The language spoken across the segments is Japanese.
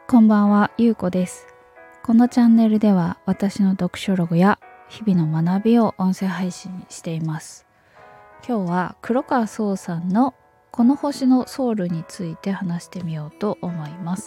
こんばんは、ゆうこです。このチャンネルでは私の読書ログや日々の学びを音声配信しています。今日は黒川壮さんのこの星のソウルについて話してみようと思います。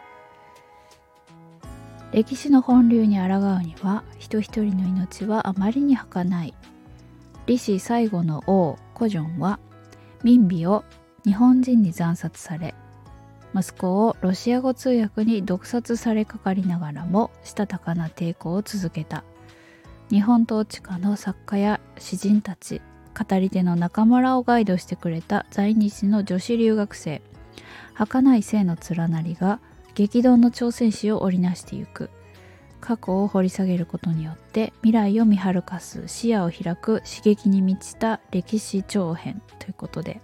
歴史の本流に抗うには人一人の命はあまりに儚い。李氏最後の王コジョンは民美を日本人に惨殺され、息子をロシア語通訳に毒殺されかかりながらもしたたかな抵抗を続けた。日本統治下の作家や詩人たち、語り手の仲間らをガイドしてくれた在日の女子留学生、儚い性の連なりが激動の挑戦史を織りなしてゆく。過去を掘り下げることによって未来を見晴かす視野を開く刺激に満ちた歴史長編ということで、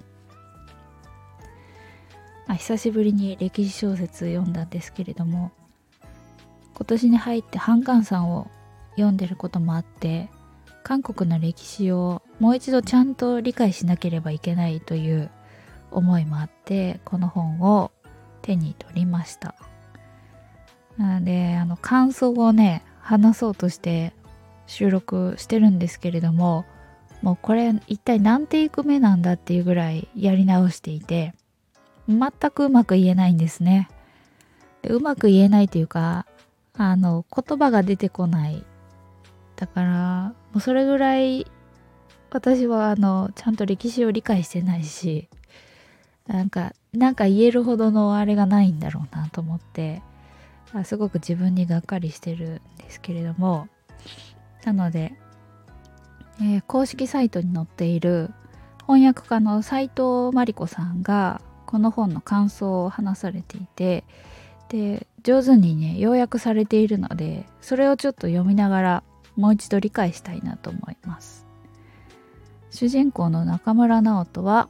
久しぶりに歴史小説読んだんですけれども、今年に入ってハンカンさんを読んでることもあって、韓国の歴史をもう一度ちゃんと理解しなければいけないという思いもあって、この本を手に取りました。なので感想をね話そうとして収録してるんですけれども、もうこれ一体何テイク目なんだっていうぐらいやり直していて、全くうまく言えないんですね。でうまく言えないというか、言葉が出てこない。だからもうそれぐらい私はちゃんと歴史を理解してないし、なんか言えるほどのあれがないんだろうなと思って、すごく自分にがっかりしてるんですけれども、なので、公式サイトに載っている翻訳家の斉藤真理子さんがこの本の感想を話されていて、で上手にね要約されているので、それをちょっと読みながらもう一度理解したいなと思います。主人公の中村直人は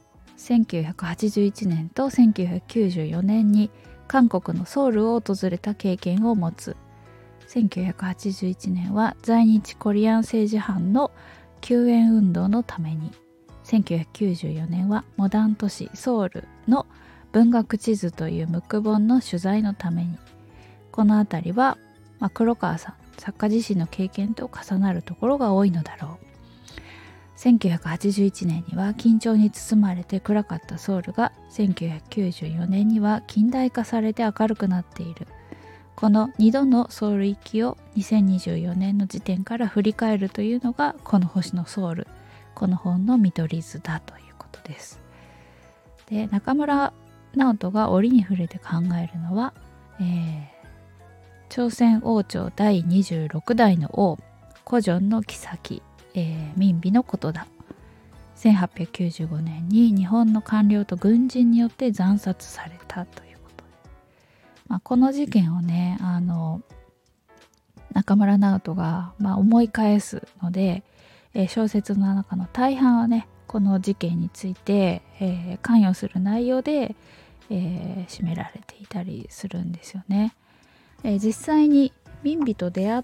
1981年と1994年に韓国のソウルを訪れた経験を持つ。1981年は在日コリアン政治犯の救援運動のために、1994年はモダン都市ソウルの文学地図というムック本の取材のために。このあたりは、黒川さん作家自身の経験と重なるところが多いのだろう。1981年には緊張に包まれて暗かったソウルが1994年には近代化されて明るくなっている。この2度のソウル行きを2024年の時点から振り返るというのがこの星のソウル、この本の見取り図だということです。で、中村直人が折に触れて考えるのは、朝鮮王朝第26代の王コジョンの后、民美のことだ。1895年に日本の官僚と軍人によって惨殺されたということで、この事件をね中村直人が、思い返すので、小説の中の大半はねこの事件について、関与する内容で、占められていたりするんですよね。実際に民美と出会って、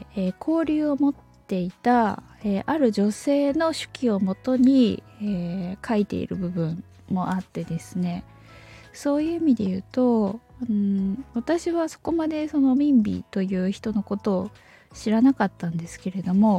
交流を持っていた、ある女性の手記をもとに、書いている部分もあってですね、そういう意味で言うと、私はそこまでその民美という人のことを知らなかったんですけれども、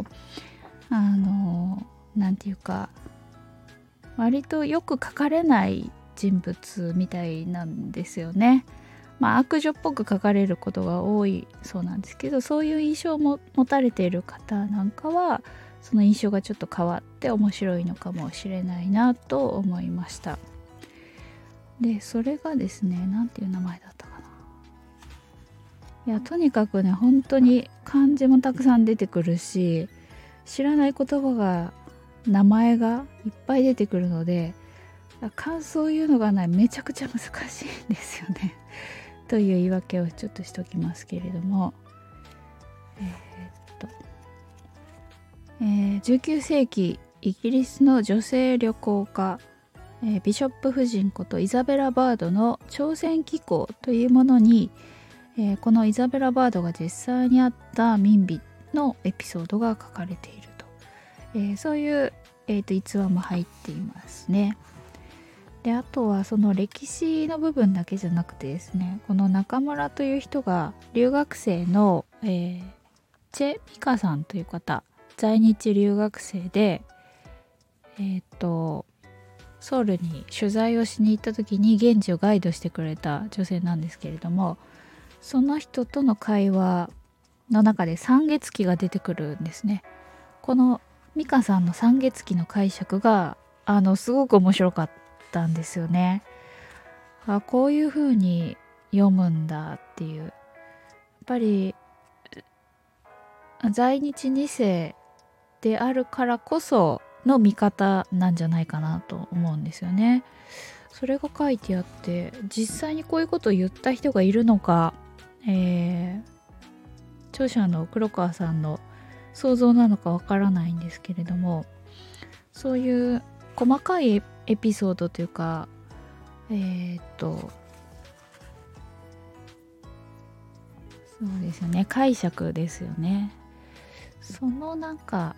なんていうか割とよく書かれない人物みたいなんですよね。悪女っぽく書かれることが多いそうなんですけど、そういう印象を持たれている方なんかはその印象がちょっと変わって面白いのかもしれないなと思いました。でそれがですね、なんていう名前だったかな。いや、とにかくね本当に漢字もたくさん出てくるし、知らない言葉が名前がいっぱい出てくるので、感想を言うのがないめちゃくちゃ難しいんですよねという言い訳をちょっとしときますけれども、19世紀イギリスの女性旅行家、ビショップ夫人ことイザベラ・バードの朝鮮紀行というものに、このイザベラ・バードが実際にあった民美のエピソードが書かれていると、そういう、逸話も入っていますね。 であとはその歴史の部分だけじゃなくてですね、この中村という人が留学生の、チェ・ミカさんという方、在日留学生でソウルに取材をしに行った時に現地をガイドしてくれた女性なんですけれども、その人との会話の中で三月期が出てくるんですね。このミカさんの三月期の解釈がすごく面白かったんですよね。こういう風に読むんだっていう、やっぱり在日2世であるからこその見方なんじゃないかなと思うんですよね。それが書いてあって、実際にこういうことを言った人がいるのか、著者の黒川さんの想像なのかわからないんですけれども、そういう細かいエピソードというか、そうですよね、解釈ですよね。そのなんか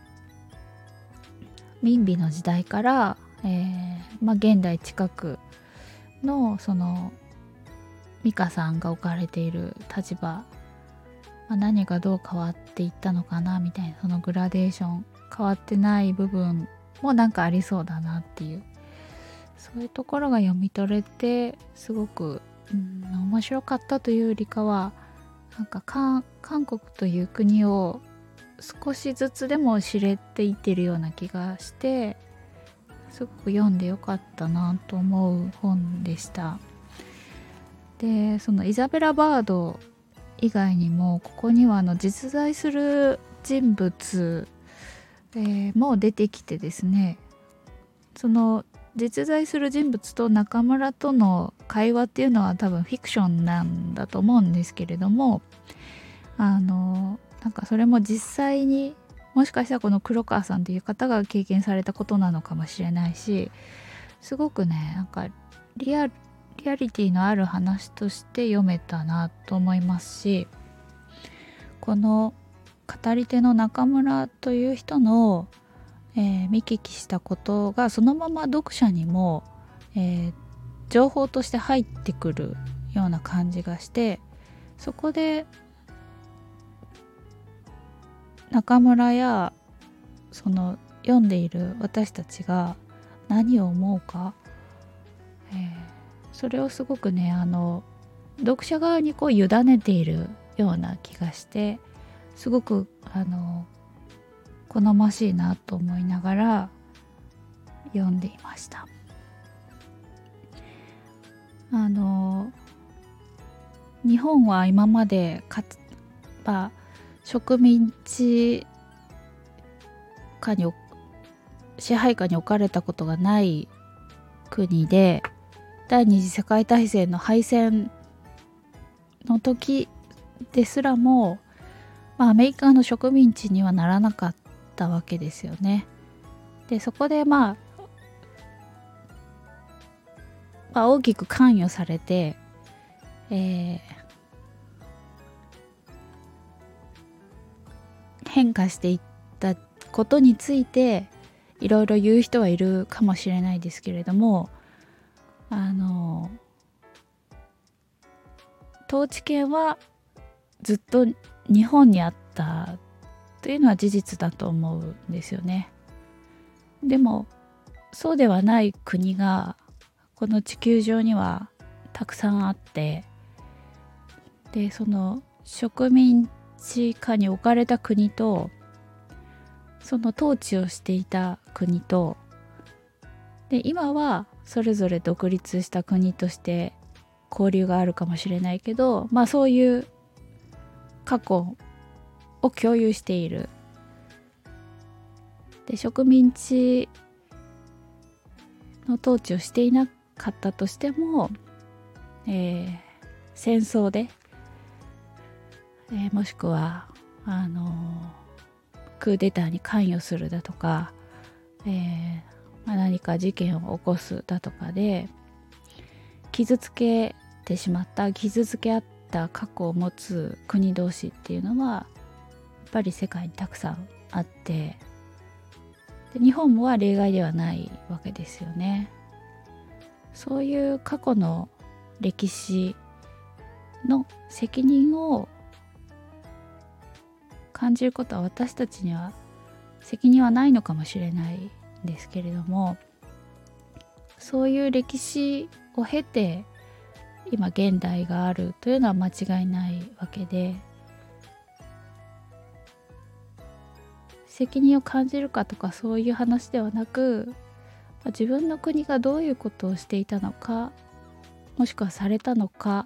民美の時代から、現代近くのその美香さんが置かれている立場、何がどう変わっていったのかなみたいな、そのグラデーション変わってない部分もなんかありそうだなっていう、そういうところが読み取れてすごく、面白かったというよりかは、なんか韓国という国を少しずつでも知れていってるような気がして、すごく読んでよかったなと思う本でした。でそのイザベラ・バード以外にもここには実在する人物、も出てきてですね、その実在する人物と中村との会話っていうのは多分フィクションなんだと思うんですけれども、なんかそれも実際にもしかしたらこの黒川さんという方が経験されたことなのかもしれないし、すごくね、なんかリアリティのある話として読めたなと思いますし、この語り手の中村という人の、見聞きしたことがそのまま読者にも、情報として入ってくるような感じがして、そこで中村やその読んでいる私たちが何を思うか、それをすごくね、読者側にこう委ねているような気がして、すごく好ましいなと思いながら読んでいました。日本は今まで植民地支配下に置かれたことがない国で、第二次世界大戦の敗戦の時ですらも、アメリカの植民地にはならなかったわけですよね。でそこで大きく関与されて、変化していったことについていろいろ言う人はいるかもしれないですけれども、統治権はずっと日本にあったというのは事実だと思うんですよね。でもそうではない国がこの地球上にはたくさんあって、でその植民地下に置かれた国と、その統治をしていた国と、で今はそれぞれ独立した国として交流があるかもしれないけど、そういう過去を共有している。で植民地の統治をしていなかったとしても、戦争で、もしくはクーデターに関与するだとか、何か事件を起こすだとかで傷つけ合った過去を持つ国同士っていうのはやっぱり世界にたくさんあって、で日本は例外ではないわけですよね。 そういう過去の歴史の責任を感じることは、私たちには責任はないのかもしれないんですけれども、そういう歴史を経て今現代があるというのは間違いないわけで、責任を感じるかとかそういう話ではなく、自分の国がどういうことをしていたのか、もしくはされたのか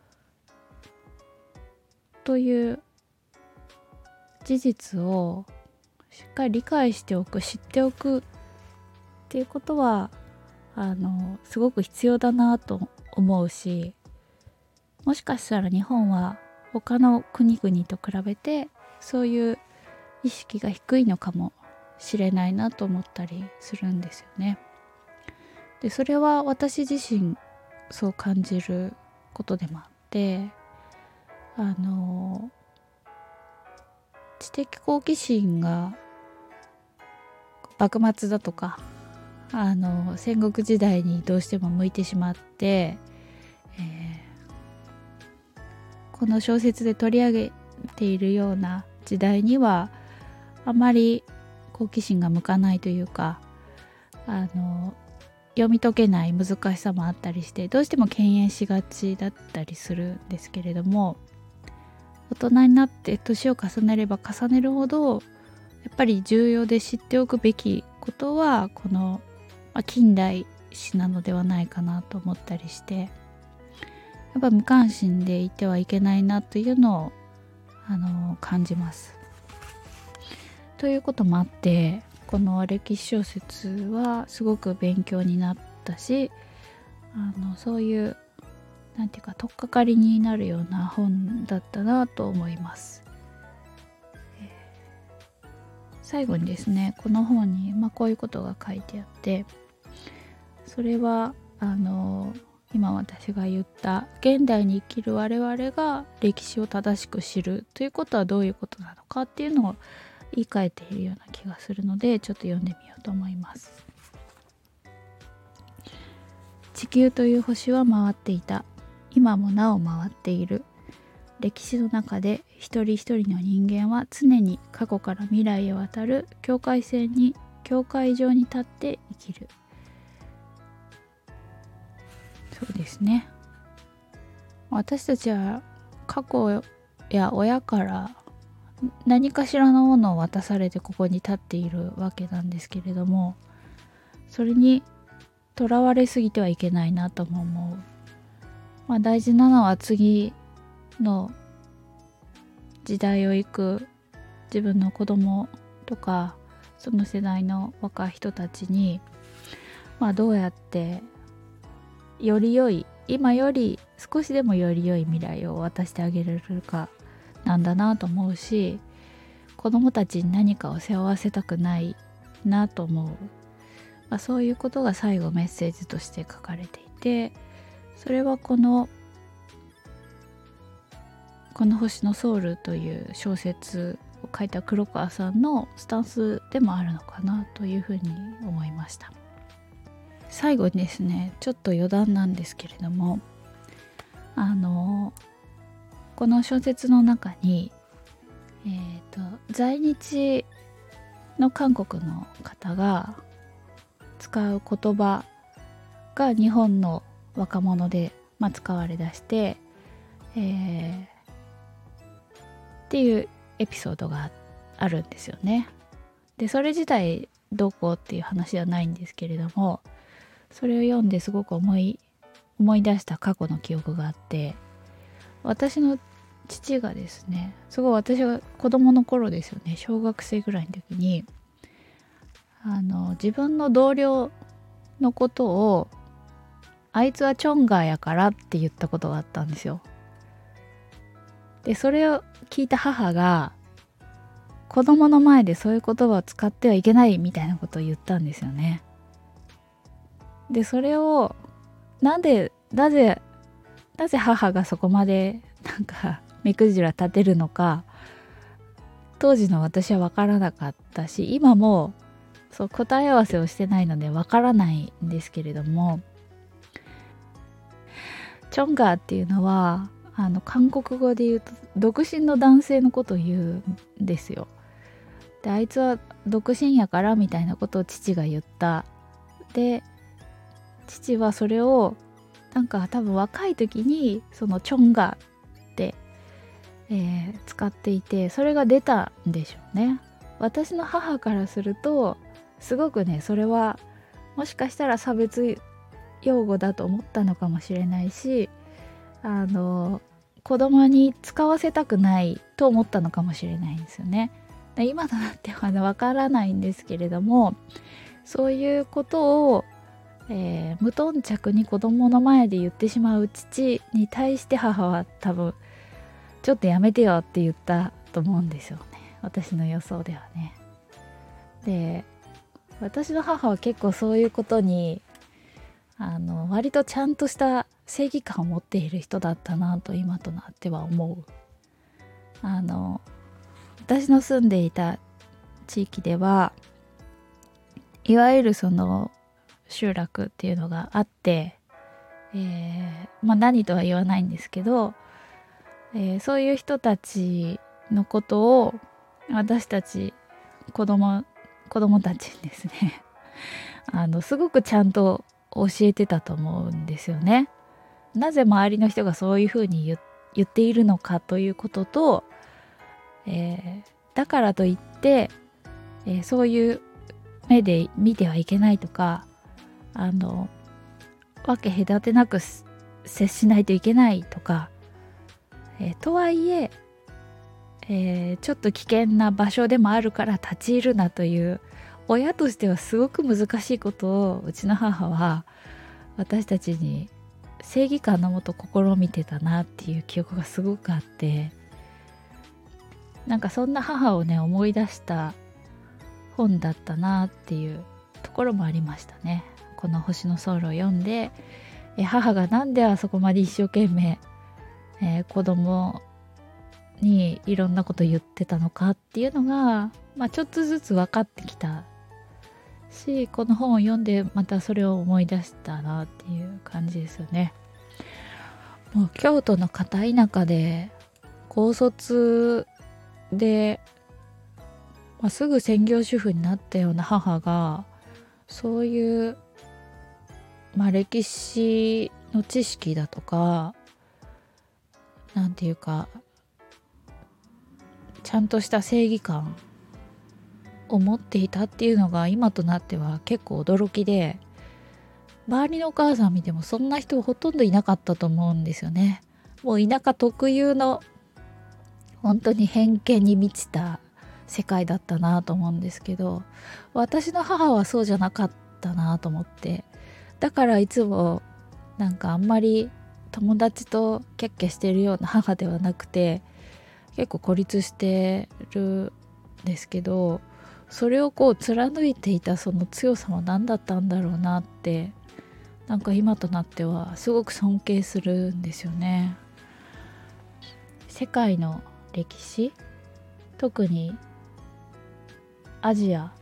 という事実をしっかり理解しておく、知っておくっていうことはすごく必要だなと思うし、もしかしたら日本は他の国々と比べてそういう意識が低いのかもしれないなと思ったりするんですよね。でそれは私自身そう感じることでもあって、知的好奇心が幕末だとか戦国時代にどうしても向いてしまって、この小説で取り上げているような時代にはあまり好奇心が向かないというか、読み解けない難しさもあったりして、どうしても敬遠しがちだったりするんですけれども、大人になって年を重ねれば重ねるほどやっぱり重要で知っておくべきことはこの近代史なのではないかなと思ったりして、やっぱ無関心でいてはいけないなというのを感じます。ということもあって、この歴史小説はすごく勉強になったし、そういうなんていうか取っかかりになるような本だったなと思います。最後にですね、この本にこういうことが書いてあって、それは今私が言った現代に生きる我々が歴史を正しく知るということはどういうことなのかっていうのを言い換えているような気がするので、ちょっと読んでみようと思います。地球という星は回っていた。今もなお回っている。歴史の中で一人一人の人間は常に過去から未来へ渡る境界線に境界上に立って生きる。そうですね。私たちは過去や親から何かしらのものを渡されてここに立っているわけなんですけれども、それにとらわれすぎてはいけないなとも思う。大事なのは次の時代を行く自分の子供とかその世代の若い人たちに、どうやってより良い、今より少しでもより良い未来を渡してあげられるかなんだなと思うし、子供たちに何かを背負わせたくないなと思う。そういうことが最後メッセージとして書かれていて、それはこの星のソウルという小説を書いた黒川さんのスタンスでもあるのかなというふうに思いました。最後にですね、ちょっと余談なんですけれども、この小説の中に、在日の韓国の方が使う言葉が日本の若者で、使われだして、っていうエピソードがあるんですよね。でそれ自体どうこうっていう話ではないんですけれども、それを読んですごく思い出した過去の記憶があって、私の父がですね、すごい私が子供の頃ですよね、小学生ぐらいの時に自分の同僚のことをあいつはチョンガーやからって言ったことがあったんですよ。でそれを聞いた母が、子供の前でそういう言葉を使ってはいけないみたいなことを言ったんですよね。でそれをなぜ母がそこまで目くじら立てるのか、当時の私は分からなかったし、今もそう答え合わせをしてないので分からないんですけれども、 チョンガーっていうのは韓国語で言うと独身の男性のことを言うんですよ。であいつは独身やからみたいなことを父が言った。で父はそれをなんか多分若い時にそのチョンガーって、使っていて、それが出たんでしょうね。私の母からするとすごくね、それはもしかしたら差別用語だと思ったのかもしれないし、子供に使わせたくないと思ったのかもしれないんですよね。で今となってはわからないんですけれども、そういうことを、無頓着に子供の前で言ってしまう父に対して母は多分ちょっとやめてよって言ったと思うんですよね、私の予想ではね。で私の母は結構そういうことに割とちゃんとした正義感を持っている人だったなと今となっては思う。私の住んでいた地域ではいわゆるその集落っていうのがあって、何とは言わないんですけど、そういう人たちのことを私たち子供たちにですねすごくちゃんと教えてたと思うんですよね。なぜ周りの人がそういうふうに言っているのかということと、だからといって、そういう目で見てはいけないとか、分け隔てなく接しないといけないとか、とはいえちょっと危険な場所でもあるから立ち入るなという、親としてはすごく難しいことをうちの母は私たちに正義感のもと試みてたなっていう記憶がすごくあって、なんかそんな母をね思い出した本だったなっていうところもありましたね。この星のソウルを読んで、母がなんであそこまで一生懸命、子供にいろんなこと言ってたのかっていうのが、ちょっとずつ分かってきたし、この本を読んでまたそれを思い出したなっていう感じですよね。もう京都の片田舎で高卒で、すぐ専業主婦になったような母がそういう、歴史の知識だとか、なんていうかちゃんとした正義感を持っていたっていうのが今となっては結構驚きで、周りのお母さん見てもそんな人ほとんどいなかったと思うんですよね。もう田舎特有の本当に偏見に満ちた世界だったなと思うんですけど、私の母はそうじゃなかったなと思って、だからいつもなんかあんまり友達とキャッキャしてるような母ではなくて、結構孤立してるんですけど、それをこう貫いていたその強さは何だったんだろうなって、なんか今となってはすごく尊敬するんですよね。世界の歴史、特にアジア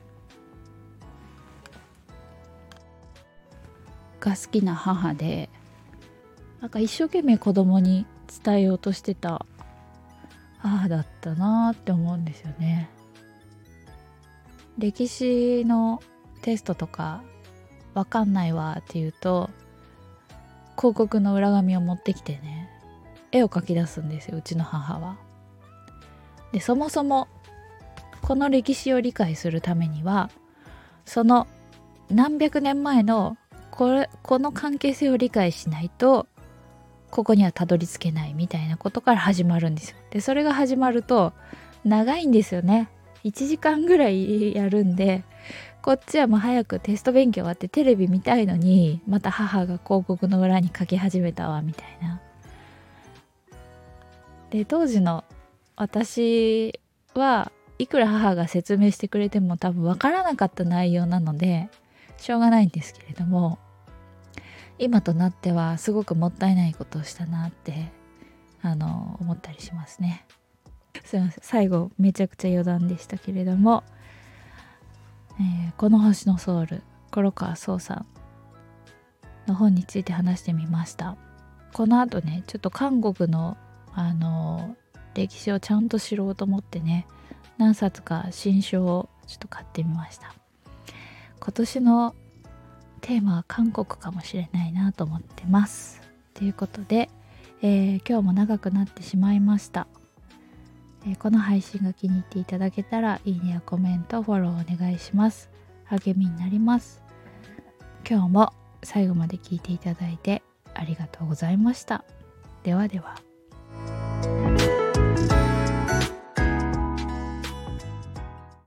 が好きな母で、なんか一生懸命子供に伝えようとしてた母だったなって思うんですよね。歴史のテストとかわかんないわっていうと、広告の裏紙を持ってきてね、絵を描き出すんですよ、うちの母は。でそもそもこの歴史を理解するためには、その何百年前のこの関係性を理解しないとここにはたどり着けないみたいなことから始まるんですよ。でそれが始まると長いんですよね。1時間ぐらいやるんで、こっちはもう早くテスト勉強終わってテレビ見たいのに、また母が広告の裏に書き始めたわみたいな。で当時の私はいくら母が説明してくれても多分わからなかった内容なのでしょうがないんですけれども、今となってはすごくもったいないことをしたなって思ったりしますね。すいません、最後めちゃくちゃ余談でしたけれども、この星のソウル、黒川壮さんの本について話してみました。 この後ねちょっと韓国の歴史をちゃんと知ろうと思ってね、何冊か新書をちょっと買ってみました。今年のテーマは韓国かもしれないなと思ってます。ということで、今日も長くなってしまいました。この配信が気に入っていただけたらいいねやコメント、フォローお願いします。励みになります。今日も最後まで聞いていただいてありがとうございました。ではでは。